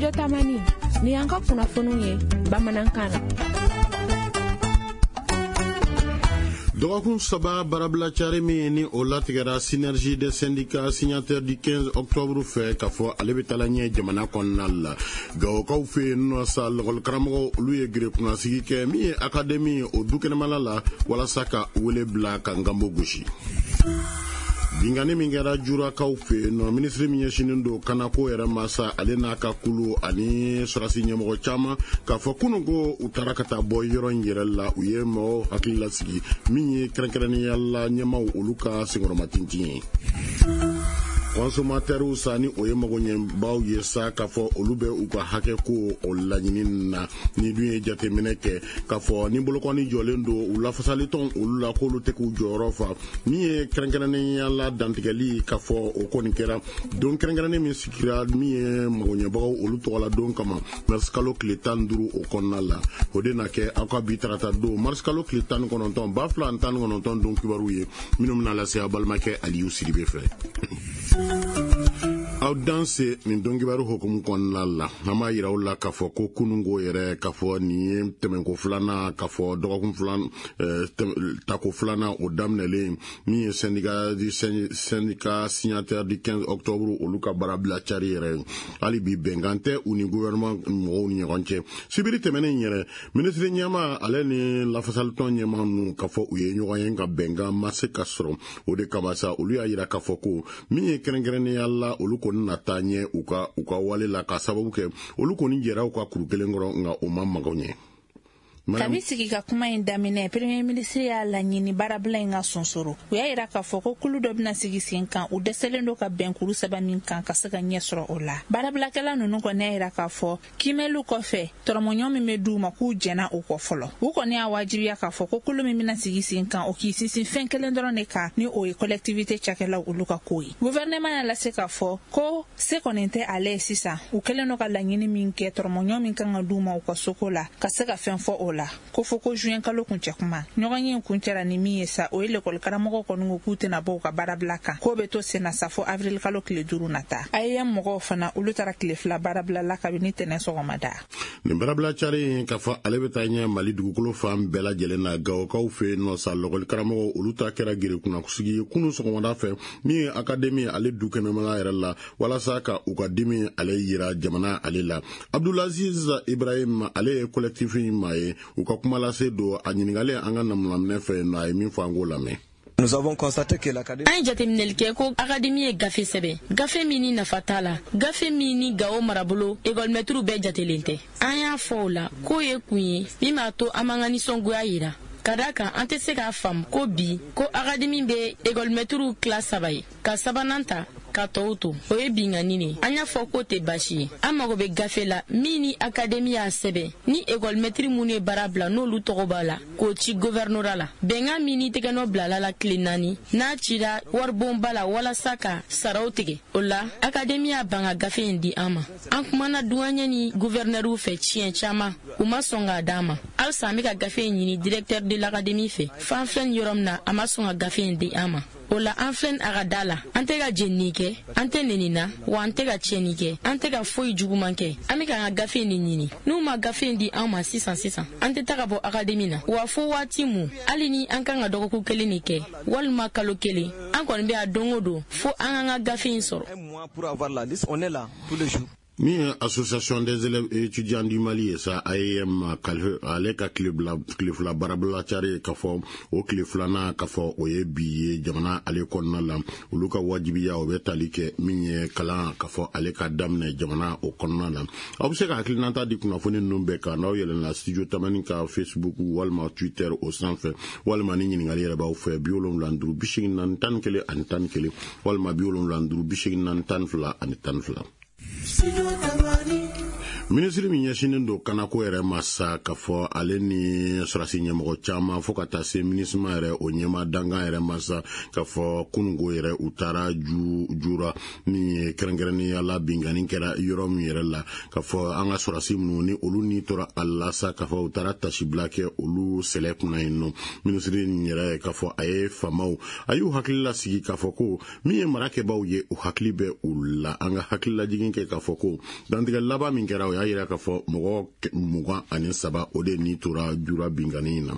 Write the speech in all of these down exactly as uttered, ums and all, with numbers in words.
Studio Tamani ni yanka kunnafoniw ye bamanankan na. Dɔgɔkun saba barabila cari min ni o latigɛra synergie des syndicats signataires du quinze octobre fɛ k'a fɔ ale bɛ taala ɲɛ jamana kɔnɔna la. Gawokaw fɛ yen nɔ sa lɔgɔlikaramɔgɔ olu ye gerekunasigi kɛ min ye akademi o dukɛnɛmala la walasa ka wele bila ka nganbo gosi. Bingani min kɛra Jurakaw fɛ yen nɔ minisiri min ɲɛsinen don kanako yɛrɛ ma sa ale n'a ka kulu ani sɔrasi ɲɛmɔgɔ caman k'a fɔ kunun ko u taara ka taa bɔ yɔrɔ in yɛrɛ la u ye mɔgɔw hakili lasigi min ye kɛrɛnkɛrɛnnenya la ɲɛmaw olu ka senkɔrɔma tintin ye. Consommateurs sa ni o ye mago ɲɛbaw ye sa k'a fɔ olu bɛ u ka hakɛ ko o laɲini na ni dun ye jateminɛ kɛ k'a fɔ ni bolokɔni jɔlen don u lafasalitɔn olu la k'olu tɛ k'u jɔyɔrɔ fa min ye kɛrɛnkɛrɛnnenya la dantigɛli k'a fɔ o kɔni kɛra don kɛrɛnkɛrɛnnen min sigira min ye mago ɲɛbagaw olu tɔgɔ la don kama mars kalo tile tan ni duuru o kɔnɔna la o de na kɛ aw ka bi tarata don mars kalo tile tan ni kɔnɔntɔn ba fila ani tan ni kɔnɔntɔn don kibaru ye minnu bɛna lase a balimakɛ Aliyu Sidibe fɛ. Aw danse nin donkibaru hukumu kɔnɔna la an b'a yira u la k'a fɔ ko kunungo yɛrɛ k'a fɔ nin ye tɛmɛko filanan k'a fɔ dɔgɔkun filanan tako filanan o daminɛlen min ye syndicat syndicat signataire du quinze octobre olu ka baara bila cari yɛrɛ hali bi bɛnkan tɛ u ni gouvernement mɔgɔw ni ɲɔgɔn cɛ sibiri tɛmɛnen yɛrɛ ministre ɲɛma ale ni lafasalitɔn ɲɛma ninnu k'a fɔ u ye ɲɔgɔn ye ka bɛnkan ma se ka sɔrɔ o de kama sa olu y'a yira k'a fɔ ko min ye kɛrɛnkɛrɛnnenya la olu kɔni nata ɲɛ u ka u ka wale la ka sababu kɛ olu kɔni jɛra u ka kuru kelen kɔrɔ nka o ma magaw ɲɛ. Kabi sigi ka kuma in daminɛ premier ministre y'a laɲini baarabila in ka sonsoro u y'a yira k'a fɔ ko kulu dɔ bɛna sigi sen kan u dɛsɛlen don ka bɛn kuru saba min kan ka se ka ɲɛ sɔrɔ o la baarabilakɛla ninnu kɔni y'a yira k'a fɔ kimɛliw kɔfɛ tɔrɔmɔɲɔ min bɛ d'u ma k'u jɛna u kɔ fɔlɔ u kɔni y'a wajibiya k'a fɔ ko kulu min bɛna sigi sen kan o k'i sinsin fɛn kelen dɔrɔn de kan ni o ye collectivité cakɛlaw olu ka ko ye gouvernement y'a lase k'a fɔ ko se kɔni tɛ ale ye sisan u kɛlen don ka laɲini min kɛ tɔrɔmɔɲɔ min kan ka d'u ma u ka soko la ka se ka fɛn fɔ o la ko fo ko juin kalo kuncɛ kuma ɲɔgɔn ye kuncɛra ni min ye sa o ye lekɔli karamɔgɔ kɔni ko k'u tɛna bɔ u ka baarabila kan k'o bɛ to sen na sa fo avril kalo tile duuru nata A E M mɔgɔw fana olu taara tile fila baarabila la kabini tɛnɛ sɔgɔmada nin baarabila cari k'a fɔ ale bɛ taa ɲɛ Mali dugukolo fan bɛɛ lajɛlen na Gawokaw fɛ yen nɔ sa lɔgɔli karamɔgɔ olu ta kɛra gerekunasigi ye kunun sɔgɔmada fɛ min ye akademi ale dukɛnɛmala yɛrɛ la walasa ka u ka dimi ale yira jamana ale la Abdulaziz Ibrahim ale ye collectif ma ye u ka kuma lase do a ɲininkali an ka namunamina fɛ yen nɔ a ye min fɔ an k'o lamɛn. Nous avons constaté que l'académie an jateminɛli kɛ ko akademi ye gafe sɛbɛn gafe min ni nafa t'a la gafe min ni Gawo marabolo école-maîtres bɛɛ jatelen tɛ an y'a fɔ o la k'o ye kun ye min b'a to an m'an ka nisɔngoya yira ka d'a kan an tɛ se k'a faamu ko bi ko akademi bɛ école-maîtres tila saba ye ka sabanan ta ka tɔw to o ye bingani ne an y'a fɔ ko tɛ baasi ye an mago bɛ gafe la min ni akademi y'a sɛbɛn ni école-maîtres minnu ye baara bila n'olu tɔgɔ b'a la k'o ci gouvernorat la bɛnkan min ni tɛgɛnɔ bilala la tile naani n'a cira waribonba la walasa ka saraw tigɛ o la akademi y'a ban ka gafe in di an ma an kumana duwaɲɛ ni gouvernɛriw fɛ tiɲɛ caman u ma sɔn k'a d'an ma halisa an bɛ ka gafe in ɲini directeur de l'académie fɛ f'an filɛ nin yɔrɔ min na a ma sɔn ka gafe in di an ma o la an filɛ a ka da la an tɛ ka jenini kɛ an tɛ nenina wa an tɛ ka tiɲɛni kɛ an tɛ ka foyi juguman kɛ an bɛ ka an ka gafe in ɲini n'u ma gafe in di an ma sisan sisan an tɛ taga bɔ akademi na wa fo waati mun hali ni an kan ka dɔgɔkun kelen de kɛ walima kalo kelen an kɔni bɛ a don o don fo an ka gafe in sɔrɔ. Min ye association des élèves et étudiants du Mali ye sa A E M ale ka tile fila baarabila cari k'a fɔ o tile filanan k'a fɔ o ye bi ye jamana ale kɔnɔna la olu ka wajibiya o bɛ tali kɛ min ye kalan k'a fɔ ale ka daminɛ jamana o kɔnɔna la aw bɛ se ka hakilinata di kunnafoni ninnu bɛɛ kan n'aw yɛlɛnna studio tamani ka Facebook walima Twitter o sanfɛ walima ni ɲininkali yɛrɛ b'aw fɛ bi wolonwula ni duuru bi seegin naani tan ni kelen ani tan ni kelen walima bi wolonwula ni duuru bi seegin naani tan ni fila ani tan ni fila. Ministri min ɲɛsinen do kanako yɛrɛ ma sa k'a fɔ ale ni sɔrasi ɲɛmɔgɔ caman fo ka taa se minisma yɛrɛ o ɲɛma dangan yɛrɛ ma sa k'a fɔ kunungo yɛrɛ u taara ju jura min ye kɛrɛnkɛrɛnnenya la bingani kɛra yɔrɔ min yɛrɛ la k'a fɔ an ka sɔrasi minnu ni olu ni tora a la sa k'a fɔ u taara tasibila kɛ olu sɛlɛ kunna yen nɔ. Ministri nin yɛrɛ k'a fɔ a ye famaw a y'u hakili lasigi k'a fɔ ko min ye marakɛbaw ye u hakili bɛ u la an ka hakili lajigin kɛ k'a fɔ ko dantigɛ laban min kɛra o y'a yira k'a fɔ mɔgɔ mugan ani saba o de ni tora jura bingani in na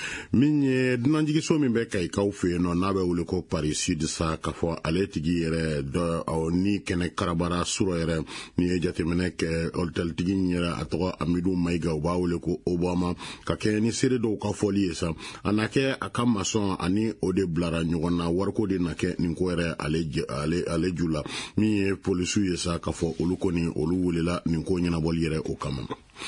min ye dunanjigiso min bɛ Kayikaw fɛ yen nɔ n'a bɛ wele ko Paris Sud sa k'a fɔ ale tigi yɛrɛ dɔ ni kɛnɛ karabara sura yɛrɛ ni ye jateminɛ kɛ hôtel tigi yɛrɛ a tɔgɔ Amidu Mayiga u b'a wele ko Obama ka kɛ ni seere dɔw ka fɔli ye sa a na kɛ a ka masɔn ani o de bilara ɲɔgɔn na wariko de na kɛ nin ko yɛrɛ ale ale ale ju la min ye polisiw ye sa k'a fɔ olu kɔni olu welela nin ko ɲɛnabɔli yɛrɛ o kama.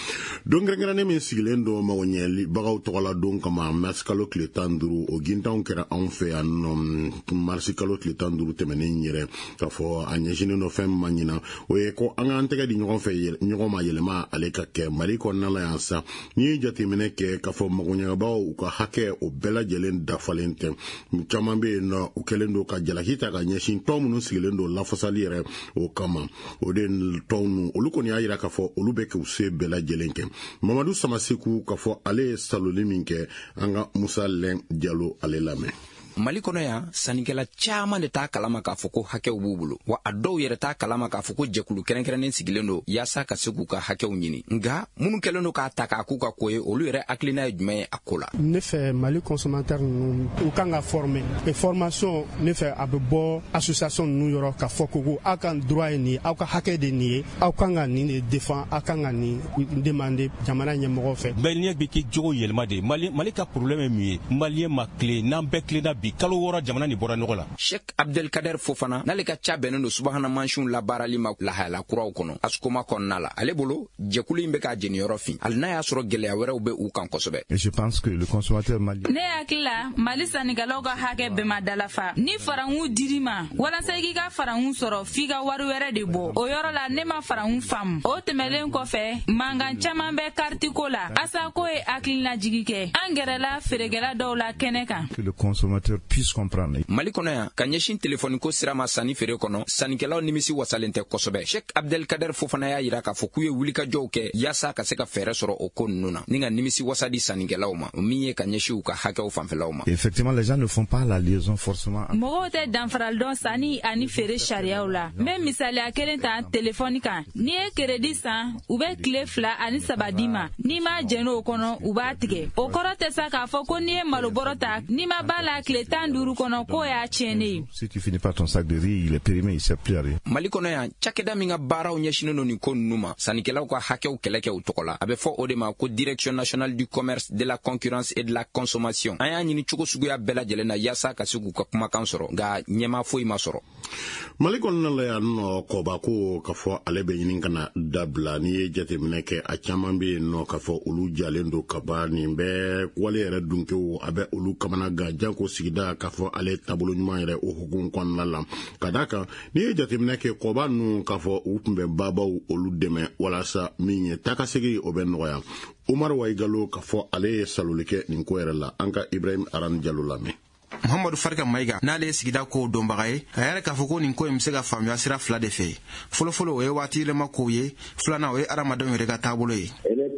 Don kɛrɛnkɛrɛnnen min sigilen do mago ɲɛlibagaw tɔgɔla don kama mars kalo tile tan duuru o gintanw kɛra anw fɛ yan nɔ mars kalo tile tan duuru tɛmɛnen yɛrɛ k'a fɔ a ɲɛsinen do fɛn ma ɲina o ye ko an k'an tɛgɛ di ɲɔgɔn fɛ ɲɔgɔn ma yɛlɛma ale ka kɛ Mali kɔnɔna la yan sa n'i ye jateminɛ kɛ k'a fɔ magoɲɛbagaw u ka hakɛ o bɛɛ lajɛlen dafalen tɛ caman bɛ yen nɔ u kɛlen do ka jalaki ta ka ɲɛsin tɔn minnu sigilen do lafasali yɛrɛ o kama o de tɔn nu olu kɔni y'a yira k'a fɔ olu bɛ k'u se bɛɛ lajɛlen kɛ. Mamadu Samaseku k'a fɔ ale ye saloli min kɛ an ka Musa Lɛn Jalo ale lamɛn. Mali kɔnɔ yan sannikɛla caman de t'a kalama k'a fɔ ko hakɛw b'u bolo wa a dɔw yɛrɛ t'a kalama k'a fɔ ko jɛkulu kɛrɛnkɛrɛnnen sigilen do yaasa ka se k'u ka hakɛw ɲini nka minnu kɛlen do k'a ta k'a k'u ka ko ye olu yɛrɛ hakilina ye jumɛn ye a ko la. Ne fɛ Mali consommateur ninnu u kan ka former et formation ne fɛ a bɛ bɔ association ninnu yɔrɔ k'a fɔ ko aw ka droit ye nin ye aw ka hakɛ de nin ye aw kan ka nin de défend aw kan ka nin demander jamana ɲɛmɔgɔw fɛ. Malien bɛ kɛ jogo yɛlɛma de Mali Mali ka problème ye mun ye Malien ma tile n'an bɛɛ tilenna bi kalo wɔɔrɔ jamana ni bɔra nɔgɔ la. Sheikh Abdelkader Fofana n'ale ka ca bɛnnen do subahana mansiw labaarali ma lahala kuraw kɔnɔ asukoma kɔnɔna la ale bolo jɛkulu in bɛ k'a jeniyɔrɔ fin hali n'a y'a sɔrɔ gɛlɛya wɛrɛw bɛ u kan kosɛbɛ. Je pense que le consommateur malien ne hakili la Mali sannikɛlaw ka hakɛ bɛɛ ma dalafa ni farankun dir'i ma walasa i k'i ka farankun sɔrɔ f'i ka wari wɛrɛ de bɔ o yɔrɔ la ne ma farankun faamu o tɛmɛlen kɔfɛ mankan caman bɛ kariti ko la asa ko ye hakilinajigi kɛ an gɛrɛla feerekɛla dɔw la kɛnɛ kan. Que le consommateur puisse comprendre. Mali kɔnɔ yan ka ɲɛsin telefɔni ko sira ma sanni feere kɔnɔ sannikɛlaw nimisi wasalen tɛ kosɛbɛ. Sheikh Abdelkader Fofana y'a yira k'a fɔ k'u ye wulikajɔw kɛ yaasa ka se ka fɛɛrɛ sɔrɔ o ko ninnu na ni ka nimisi wasa di sannikɛlaw ma min ye ka ɲɛsin u ka hakɛw fanfɛlaw ma. Effectivement les gens ne font pas la liaison forcément. Mɔgɔw tɛ danfaral dɔn sanni ani feere sariyaw la n bɛ misaliya kelen ta telefɔni kan n'i ye crédit san u bɛ tile fila ani saba di ma n'i ma jɛn o kɔnɔ u b'a tigɛ o kɔrɔ tɛ sa k'a fɔ ko n'i ye malobɔrɔ ta n'i ma b'a la tile tan duuru kɔnɔ ko y'a tiɲɛnen ye. Si tu finis pas ton sac de riz il est périmé il sert plus à rien. Mali kɔnɔ yan cakɛda min ka baaraw ɲɛsinen do nin ko ninnu ma sannikɛlaw ka hakɛw kɛlɛ kɛ o tɔgɔ la a bɛ fɔ o de ma ko direction nationale du commerce de la concurrence et de la consommation an y'a ɲini cogo suguya bɛɛ lajɛlen na yaasa ka se k'u ka kumakan sɔrɔ nka ɲɛma foyi ma sɔrɔ. Mali kɔnɔna la yan nɔ kɔba ko k'a fɔ ale bɛ ɲini ka na dabila n'i ye jateminɛ kɛ a caman bɛ yen nɔ k'a fɔ olu jalen do kaba nin bɛɛ wale yɛrɛ dunkew a bɛ olu kamana gan janko sigida k'a fɔ ale taabolo ɲuman yɛrɛ o hukumu kɔnɔna la ka d'a kan n'i ye jateminɛ kɛ kɔba ninnu k'a fɔ u tun bɛ babaw olu dɛmɛ walasa min ye takasegi o bɛ nɔgɔya. Umar Waigalo k'a fɔ ale ye saloli kɛ nin ko yɛrɛ la an ka Ibrahim Aran Jalo lamɛn. Muhammadu Farka Mayiga n'ale ye sigida ko dɔnbaga ye a yɛrɛ k'a fɔ ko nin ko in bɛ se ka faamuya sira fila de fɛ fɔlɔfɔlɔ o ye waati yɛlɛma kow ye filanan o ye adamadenw yɛrɛ ka taabolo ye.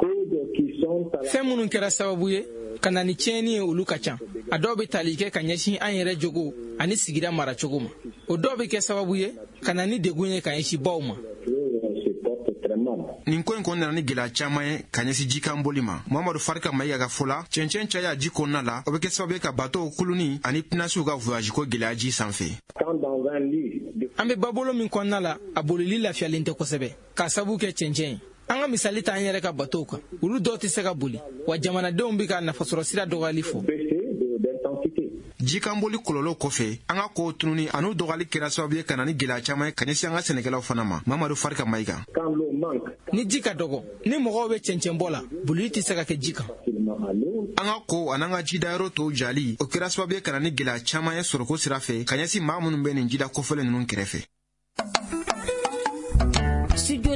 Fɛn minnu kɛra sababu ye ka na ni tiɲɛni ye olu ka ca a dɔw bɛ tali kɛ ka ɲɛsin an yɛrɛ jogo ani sigida maracogo ma o dɔw bɛ kɛ sababu ye ka na ni degun ye ka ɲɛsin baw ma. Nin ko in kɔnɔna ni gɛlɛya caman ye ka ɲɛsin jikan boli ma Muhammadu Farka Mayiga ka fɔ la cɛncɛn caya ji kɔnɔna la o bɛ kɛ sababu ye ka bateau kuluni ani pinasiw ka voyage ko gɛlɛya ji sanfɛ. An bɛ babolo min kɔnɔna la a bolili lafiyalen tɛ kosɛbɛ k'a sababu kɛ cɛncɛn ye an ka misali ta an yɛrɛ ka bateau kan olu dɔw tɛ se ka boli wa jamanadenw bɛ ka nafasɔrɔ sira dɔgɔyali fɔ. Jikanboli kɔlɔlɔ kɔfɛ an ka kow tununi an'u dɔgɔyali kɛra sababu ye ka na ni gɛlɛya caman ye ka ɲɛsin an ka sɛnɛkɛlaw fana ma Muhammadu Farka Mayiga. Ni ji ka dɔgɔ ni mɔgɔw bɛ cɛncɛn bɔ la bolili tɛ se ka kɛ ji kan. An ka kow an'an ka jidayɔrɔ tɔw jali o kɛra sababu ye ka na ni gɛlɛya caman ye sɔrɔko sira fɛ ka ɲɛsin maa minnu bɛ nin jida kɔfɛlen ninnu kɛrɛfɛ. Studio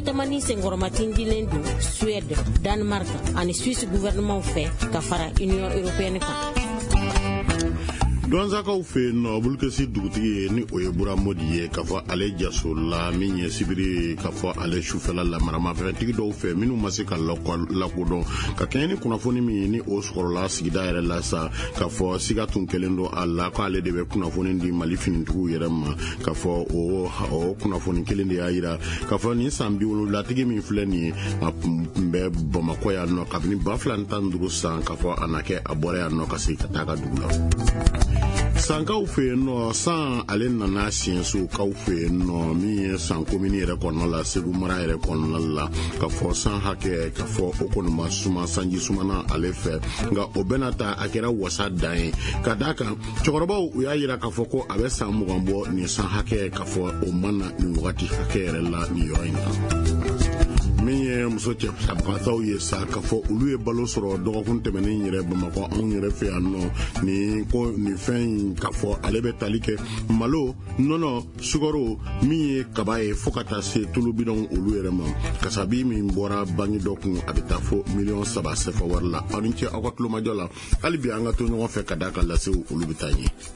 be tamani sengoromatindilen do Suède, Danemark ani Suisse gouvernement fait ka fara Union européenne kan. Don zakaw fe no bulkesi dugutigi ni oye bura modi ye kafo ale jaso la min ye sibiri kafo ale shufela la marama fɛtigi dɔw fɛ minnu ma se ka lakodɔn ka kɛɲɛ ni kunnafoni min ni o sɔrɔla sigida yɛrɛ la sa kafɔ siga tun kelen don a la ko ale de bɛ kunnafoni di mali finitigiw yɛrɛ ma kafɔ o o kunnafoni kelen de y'a yira kafɔ nin san bi wolonwulatigi min filɛ nin ye a tun bɛ bamakɔ yan nɔ kabini ba fila ni tan duuru san kafɔ a na kɛ a bɔra yan nɔ ka se ka taa ka dugu la. Sankaw fe no san ale nana sienso kaw fe no mi san komini yɛrɛ kɔnɔ la Segu mara yɛrɛ kɔnɔ la ka fɔ san hakɛ ka fɔ o kɔni ma suma sanji sumana ale fɛ nka o bɛna ta a kɛra wasa dan ye ka d'a kan cɛkɔrɔbaw u y'a yira k'a fɔ ko a bɛ san mugan bɔ nin san hakɛ ka fɔ o mana nin wagati hakɛ yɛrɛ la nin yɔrɔ in na. Min ye muso cɛ sabataw ye sa ka fɔ olu ye balo sɔrɔ dɔgɔkun tɛmɛnen yɛrɛ Bamakɔ anw yɛrɛ fɛ yan nɔ ni ko ni fɛn in ka fɔ ale bɛ tali kɛ malo nɔnɔ sukaro min ye kaba ye fo ka taa se tulu bidɔn olu yɛrɛ ma kasabi min bɔra bangi dɔ kun a bɛ taa fo miliyɔn saba sefa wari la aw ni ce aw ka tulomajɔ la hali bi an ka to ɲɔgɔn fɛ ka d'a ka lasew olu bɛ taa ɲɛ.